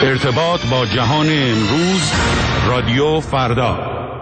ارتباط با جهان امروز، رادیو فردا.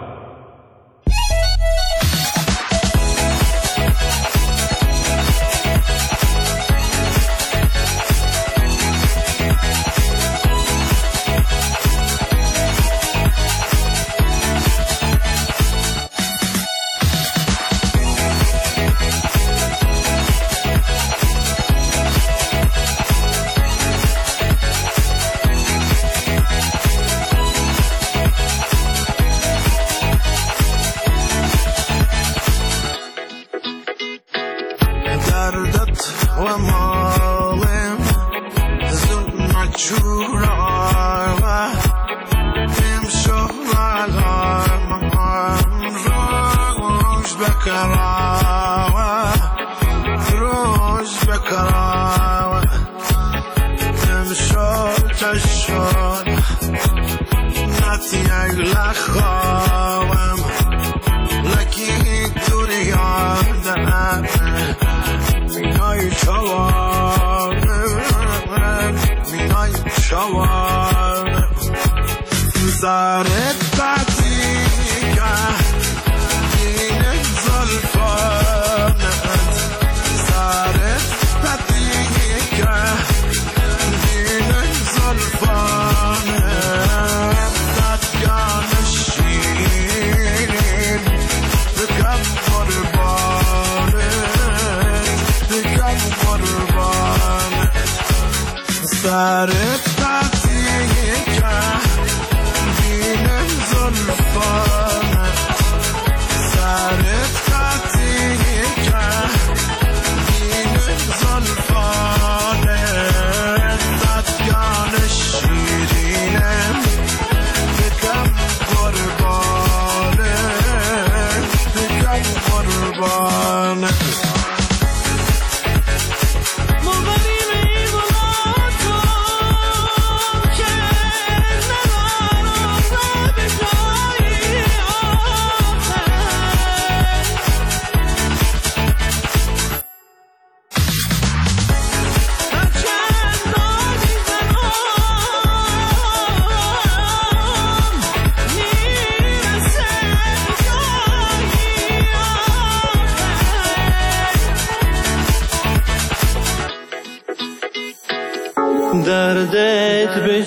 دردت به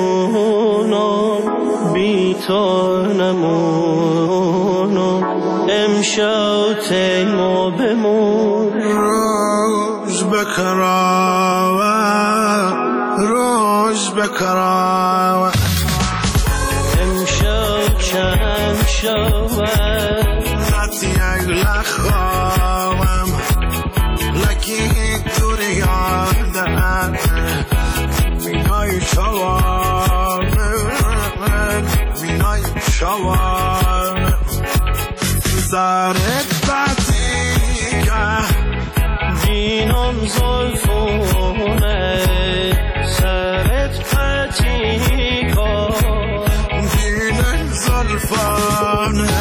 جونم بی تو نمونم امشب تیما بمون روز بکراوه امشب کم شود نتی اگل خواهم لکی دوری یادن مینای شوان زارت باتیگه دینم زلفونه سرت پتیگه دینم زلفانه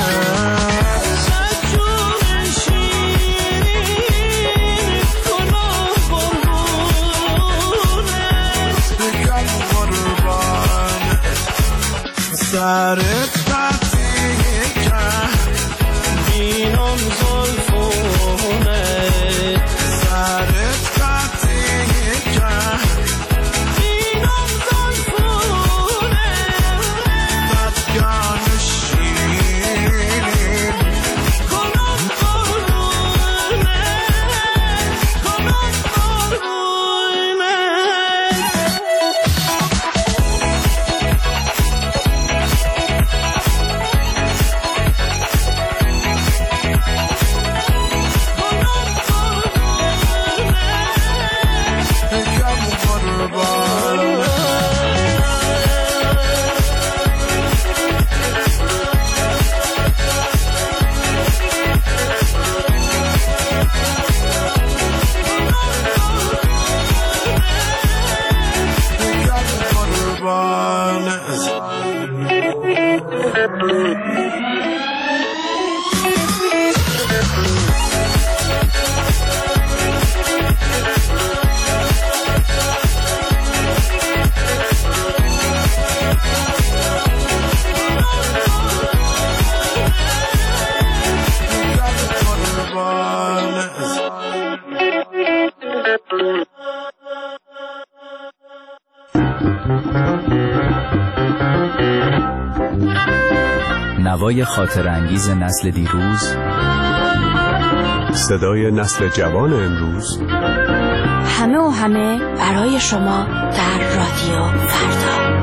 سرت پتیگه دینم زلفونه سرت پتیگه دینم زلفونه بدگان شیرین کنم قربونه نوای خاطر انگیز نسل دیروز، صدای نسل جوان امروز، همه و همه برای شما در رادیو فردا.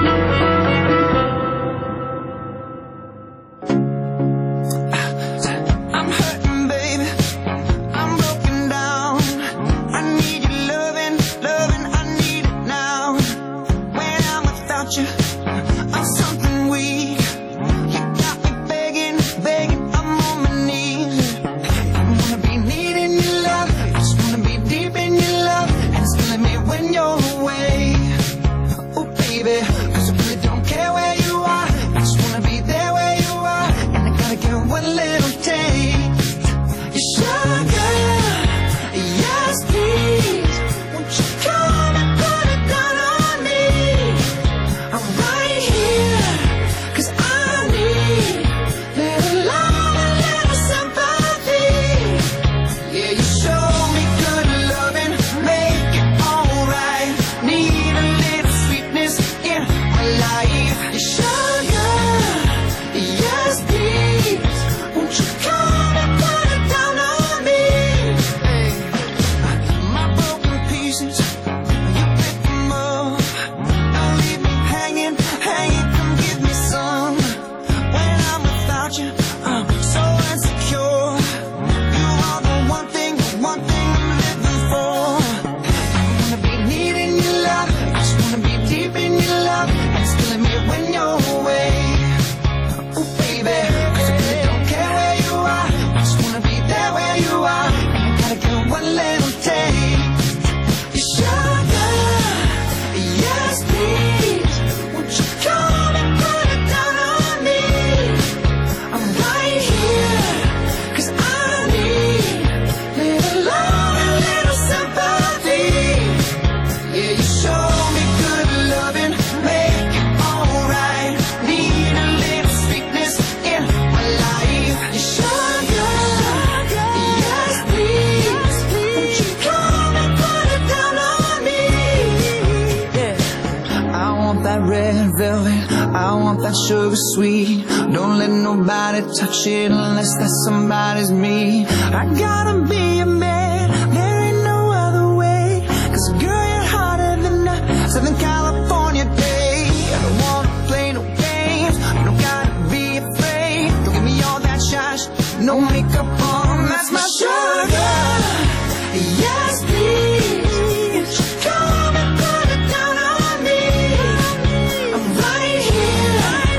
Sugar sweet, don't let nobody touch it unless that somebody's me. I gotta be a man, there ain't no other way. 'Cause girl, you're hotter than a Southern California day. I don't wanna play no games, you don't gotta be afraid. Don't give me all that shush, no makeup on, that's my sugar. Yes, please, won't you come and put it down on me? I'm right here.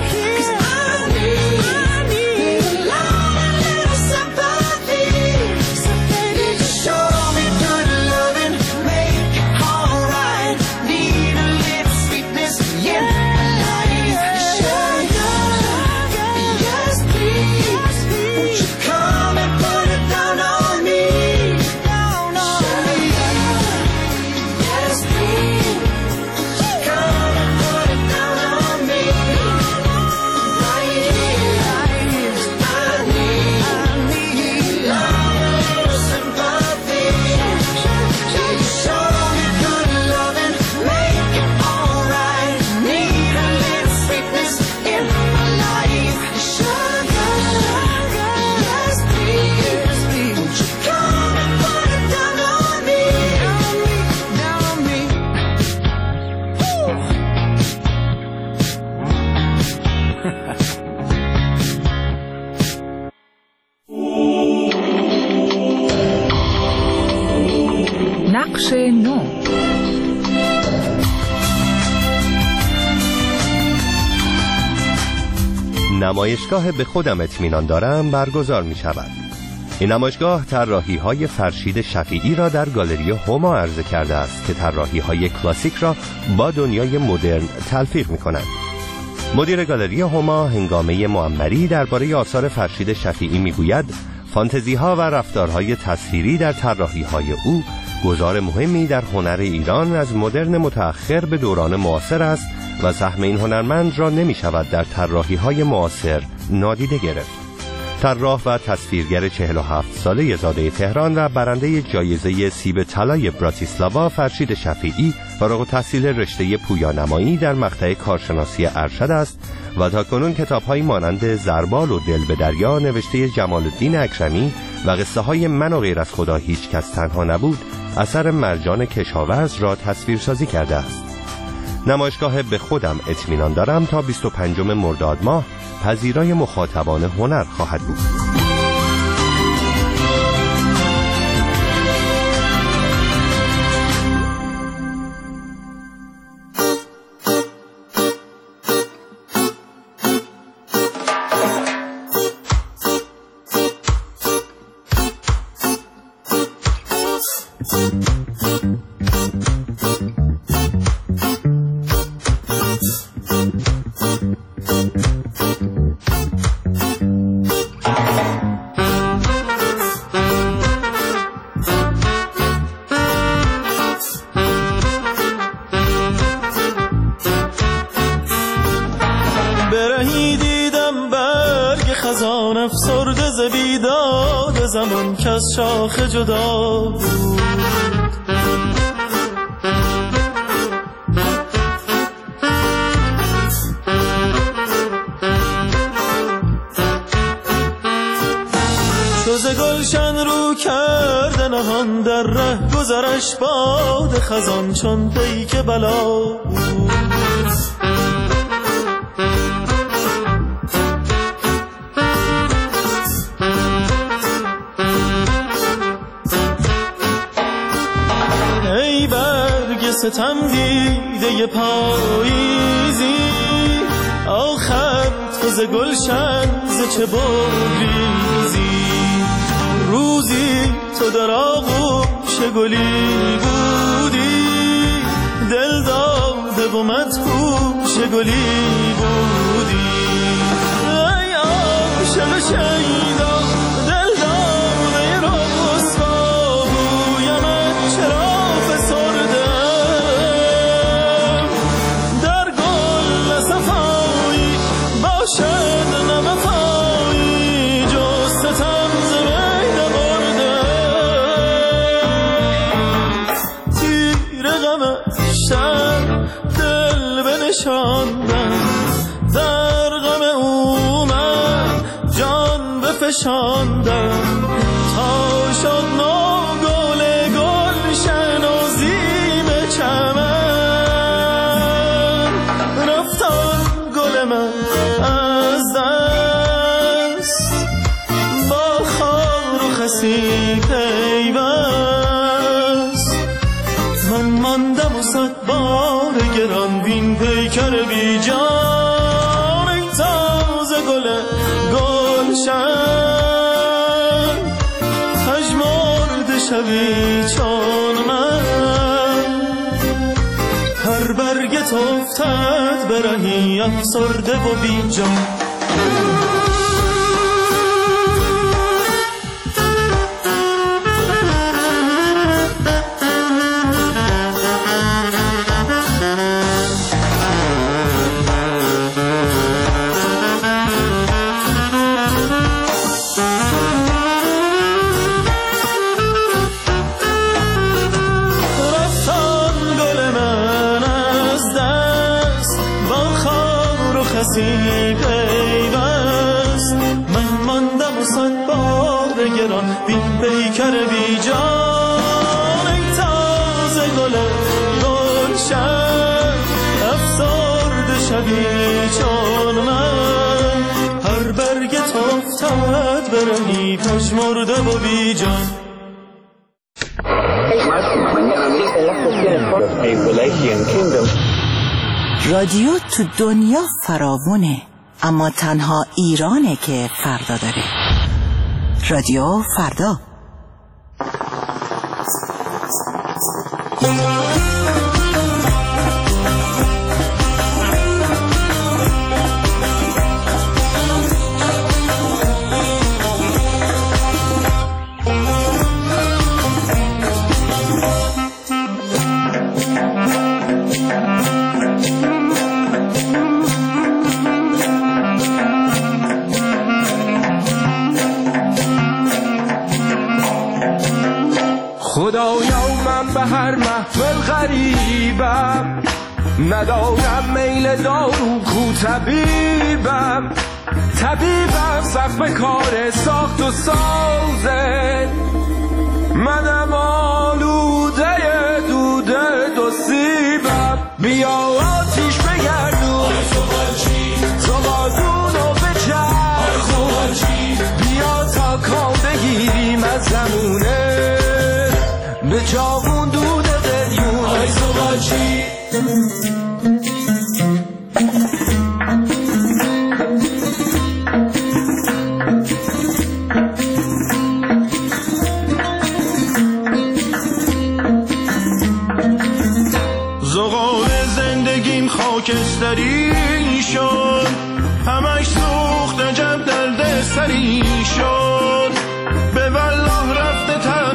نقش نو. نمایشگاه به خودم اطمینان دارم برگزار می شود. این نمایشگاه طراحی‌های فرشید شفیعی را در گالری هما عرضه کرده است که طراحی‌های کلاسیک را با دنیای مدرن تلفیق می‌کنند. مدیر گالری هما هنگامه معمری درباره آثار فرشید شفیعی می‌گوید فانتزی‌ها و رفتارهای تصویری در طراحی‌های او گذار مهمی در هنر ایران از مدرن متأخر به دوران معاصر است و سهم این هنرمند را نمی‌شود در طراحی‌های معاصر نادیده گرفت. طراح و تصویرگر 47 ساله زاده تهران و برنده جایزه سیب طلای براتیسلاوا فرشید شفیعی فارغ التحصیل رشته پویانمایی در مقطع کارشناسی ارشد است و تاکنون کتاب‌هایی مانند زربال و دل به دریا نوشته جمال الدین اکرمی و قصه های من و غیر از خدا هیچ کس تنها نبود اثر مرجان کشاورز را تصویرسازی کرده است. نمایشگاه به خودم اطمینان دارم تا 25 مرداد ماه پذیرای مخاطبان هنر خواهد بود. برهی دیدم برگ خزان افسرده ز بیداد زمان که از شاخه جدا بود. چو ز گلشن رو کرده نهان در ره گذرش باد خزان چون پیک بلا بود. ای برگ ستم دیده پاییزی آخر تو ز گلشن ز چه بگریزی. روزی تو در آغوش گلی بودی دل داده و مدهوش گلی بودی. ای عاشق شیدا دل داده رسوا بویمت چرا فسردم در گل صفایی باشد نوفایی جز ستم ز بین بردم. تیر غمشتر دل بنشاندم در غم او من جان بفشاندم تا شد نو گل گلشن و زیم چمن. رفتان گل من از دست با خار و خسی پیوست. من ماندم و صد بار گران بین پیکر بی جان. ای تازه گل گلشن پژمرده شوی چون من. هر برگت افتد به رهی افسرده و بی جان. پیوست من ماندم و صد بار گران بین پیکر بی جان. ای تازه گل گلشن افسرده شوی چون من. هر برگت افتد به رهی پژمرده و بی جان. رادیو تو دنیا فراوونه اما تنها ایرانه که فردا داره. رادیو فردا. خدایا من به هر محفل غریبم، ندارم میل دارو کو طبیبم، طبیبم سقف کار ساخت و سازه، منم آلوده دوده دو سیبم. بیا آتیش بگردون زغالدونو بچرخون، بیا تا کام بگیریم از زمونه به چاقون دود قلیون. آی زغالچی خاکستری شد، همش سوخت عجب درد سری شد، به والله رفته طعم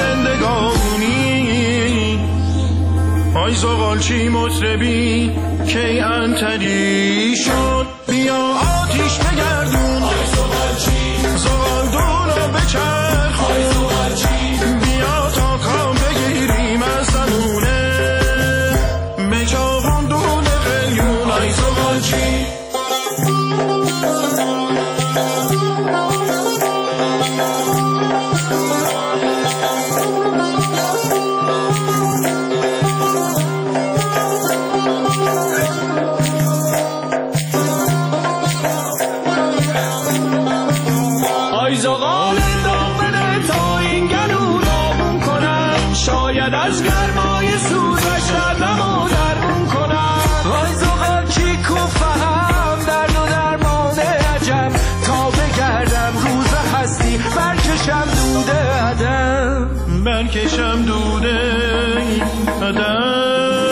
زندگانی. آی زغالچی مطربی کی انتری شد، بیا آتیش بگردون زغالدونو بچرخون، بیا تا کام بگیریم از زمونه به چاقون دود قلیون. آی زغالچی آی زغال داغ بده تا این گلو داغون کنم، شاید از گرمای سوزش دردمو درمون کنم. آی زغالچی کو فهم درد و درمان عجم، تا بگردم روز هستی برکشم دوده عدم، برکشم دوده عدم.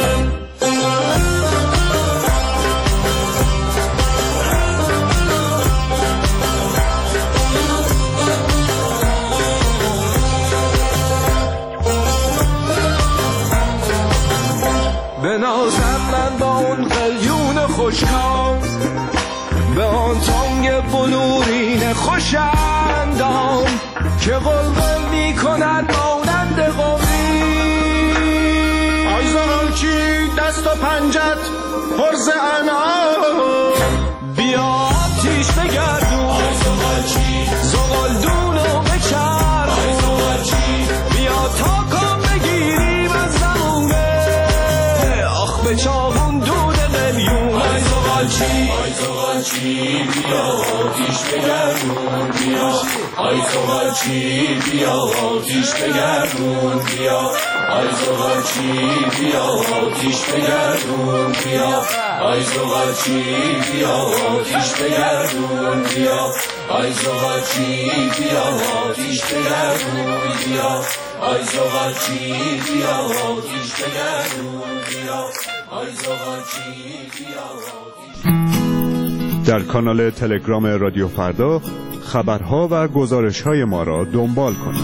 بنازم من با اون قلیون خوشکام، به آن تانگ بلورین خوشندام که قلقل می کند مانند قمری. آی زغالچی دست و پنجت پرز انعام، بیا آتیش بگردون زغالدونو بچرخون، بیا تا کام بگیریم از زمونه آخ به چاقون دود قلیون. آی زغالچی بیا آتیش بگردون بیا، آی زغالچی بیا آتیش بگردون بیا، آی زغالچی بیا آتیش بگردون بیا، آی زغالچی بیا آتیش بگردون بیا، آی زغالچی بیا آتیش بگردون بیا، آی زغالچی بیا آتیش بگردون بیا، آی زغالچی بیا آتیش. در کانال تلگرام رادیو فردا خبرها و گزارش‌های ما را دنبال کنید.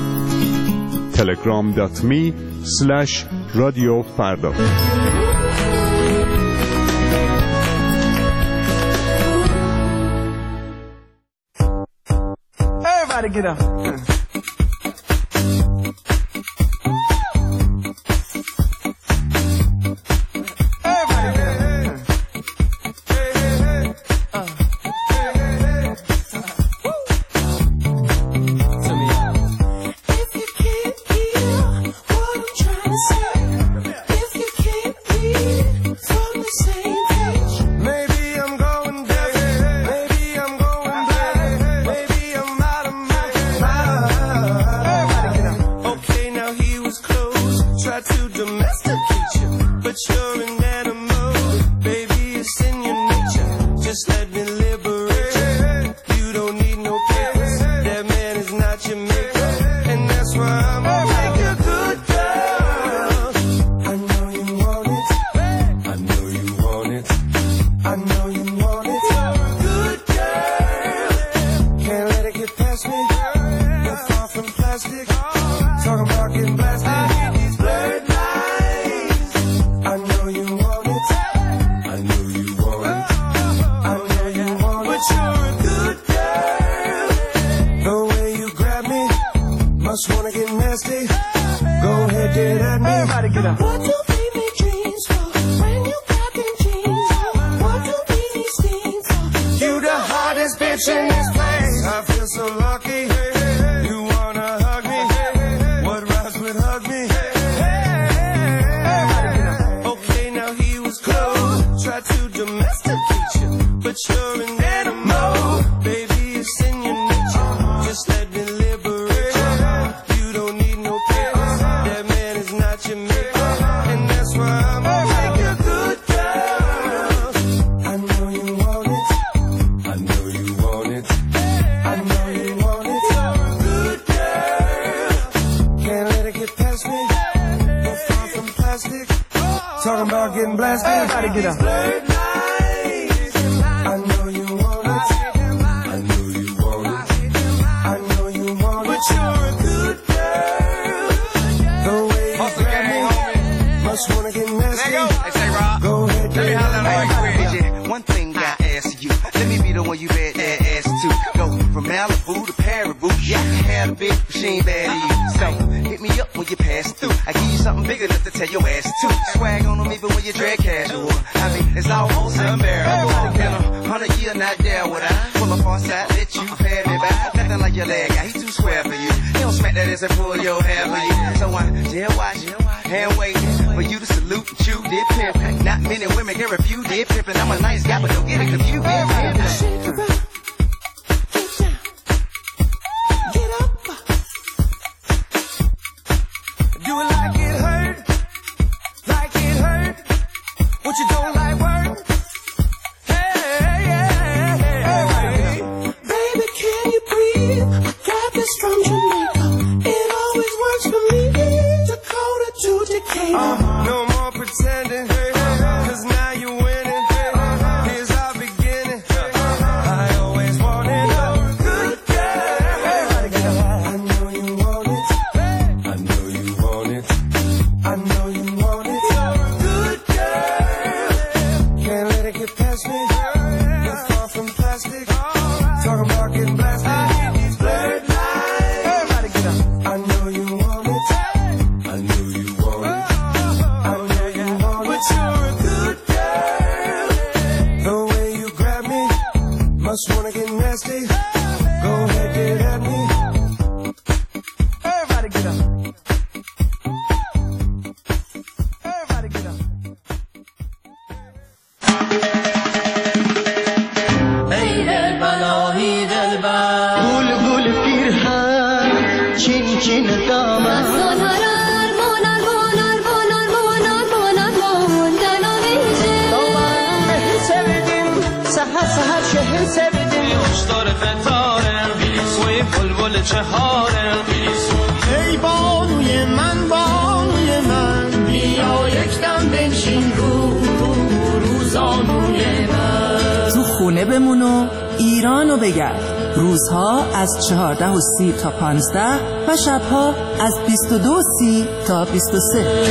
telegram.me/radiofarda. Everybody get up. catching this place. I feel so lucky. You wanna hug me? What rhymes with hug me? Okay, now he was close. Tried to domesticate you, but you're an animal. Baby, it's in your nature. Just let me liberate you. You don't need no papers. That man is not your maker, and that's why I'm gonna make you good girl. I know you want it. I know you want it. I know you want it. You're a good girl. Can't let it get past me. You're far from plastic. Talking about getting blasted. Everybody get up. I know you want it. I know you want it. I know you want it. But you're a good girl. The way you grab me, must wanna get nasty. Hey, say Rob. Go ahead, let me holler get like you. One thing I ask you, let me be the one you bet that ass to. Go from Malibu to Paribu. Yeah, I can have a big machine bad to you. So hit me up when you pass through. I give you something big enough to tell your ass to. Swag on them even when you drag casual. I mean, it's almost unbearable. In 100 years, not there would I pull up on side, let you pay me back. Nothing like your leg guy, he too square for you. He don't smack that ass and pull your hair for you. So I jail watch, hand waiting for you to salute and chew, did pimp. Not many women can refuse, did pimp. And I'm a nice guy, but don't get it confused. Get up. Do it like it hurt. Like it hurt. What you don't like work? Hey. Baby, can you breathe? I got this from Jamaica. It always works for me. Dakota to Decatur. No more pretending. Cause now you're winning. Here's our beginning. I always wanted a good girl. I know you want it. I know you want it. I know you want it. You're a good girl. Can't let it get past me. You're far from plastic. Talking about getting blasted. These blurred lines. Everybody get up. I know you want it. I know you want it. I know you want it. But you're a good girl. The way you grab me, must wanna get nasty. Go ahead, get at me. Everybody get up. Everybody get up. ای دلبلا ای دلبر گل گل پیرهن چین چین دامن سهر شهر سبدیم خوشدار فتارم سوی بلبل چهارم ای بانوی من بیا یکدم بنشین روزانوی من تو خونه بمون و ایرانو بگرد. روزها از 14:30 تا 15 و شبها از 22:30 تا 23.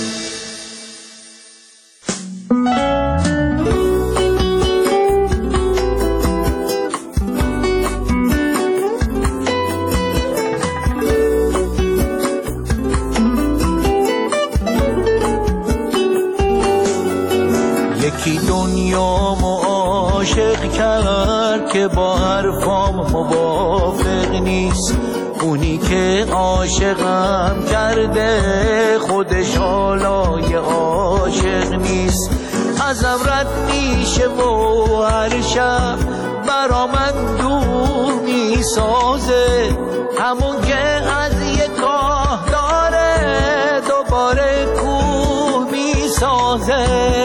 یکی دنیامو عاشق کرد که با حرفام موافق نیست. اونی که عاشقم کرده خودش حالای عاشق نیست. ازم رد میشه و هر شب برا من دور میسازه. همون که از یه کاه داره دوباره کوه میسازه.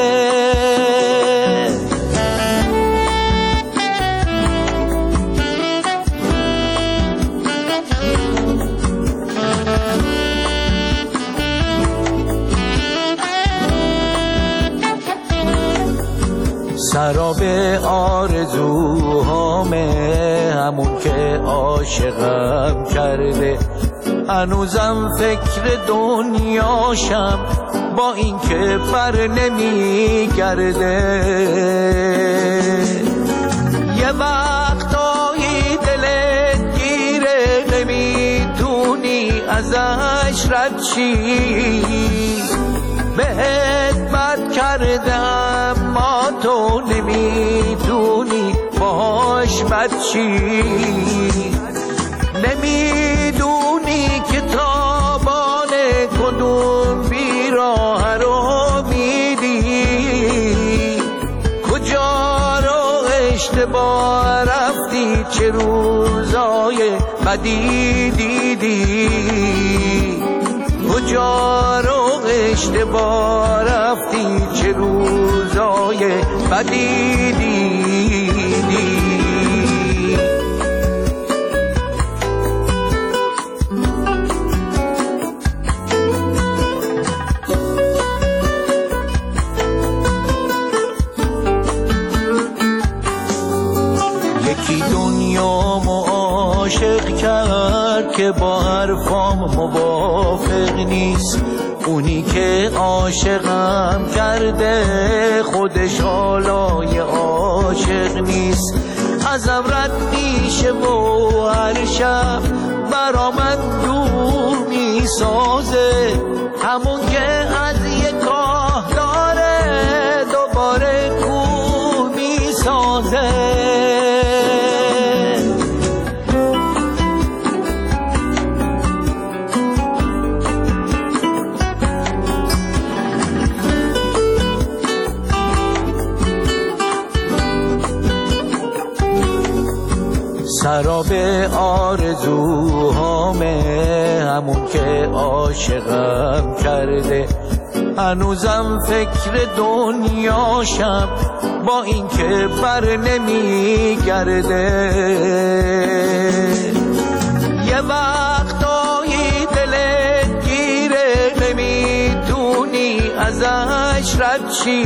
سراب آرزوهامه همون که عاشقم کرده. هنوزم فکر دنیاشم با این که بر نمیگرده. یه وقتایی دلت گیره نمیتونی ازش رد شی. بهت بد کرده اما تو نمیتونی باهاش بچی نمیدونی که تابان کدوم بیراه رو میدی کجا رو اشتباه رفتی چه روزای بدی دیدی کجا رو اشتباه رفتی چه روزای بدی دیدی یکی دنیامو عاشق کرد که با حرفام موافق نیست اونی که عاشقم کرده خودش حالای عاشق نیست ازم رد میشه و هر شب برا من دور میسازه همون که از یک کاه داره دوباره کور میسازه سراب آرزوهامه همون که عاشقم کرده هنوزم فکر دنیاشم با این که بر نمیگرده یه وقتایی دلت گیره نمیتونی ازش رد شی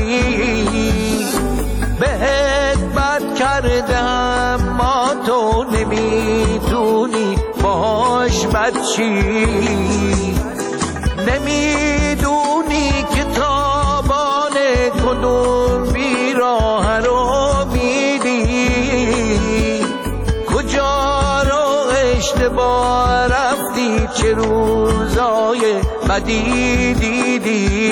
بهت بد کرده اما تو نمیتونی باهاش بد چی نمیدونی که تابان کدوم بیراه رو میدی کجا رو اشتباه رفتی چه روزای بدی دیدی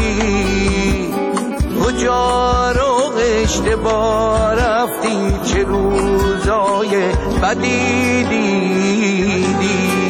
کجا رو اشتباه رفتی چه روزای بدی دیدی